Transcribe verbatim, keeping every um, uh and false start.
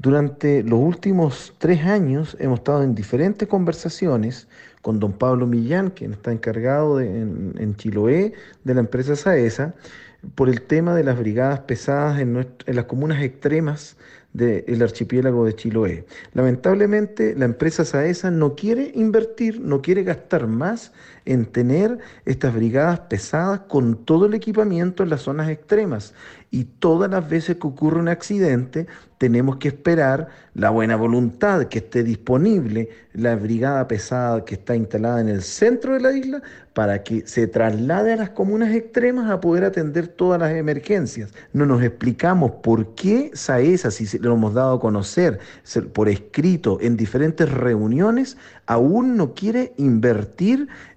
Durante los últimos tres años hemos estado en diferentes conversaciones con don Pablo Millán, quien está encargado de- en, en Chiloé de la empresa Saesa, por el tema de las brigadas pesadas en, nuestr- en las comunas extremas del archipiélago de Chiloé. Lamentablemente, la empresa Saesa no quiere invertir, no quiere gastar más en tener estas brigadas pesadas con todo el equipamiento en las zonas extremas. Y todas las veces que ocurre un accidente, tenemos que esperar la buena voluntad, que esté disponible la brigada pesada que está instalada en el centro de la isla para que se traslade a las comunas extremas a poder atender todas las emergencias. No nos explicamos por qué Saesa, si se lo hemos dado a conocer se- por escrito en diferentes reuniones, aún no quiere invertir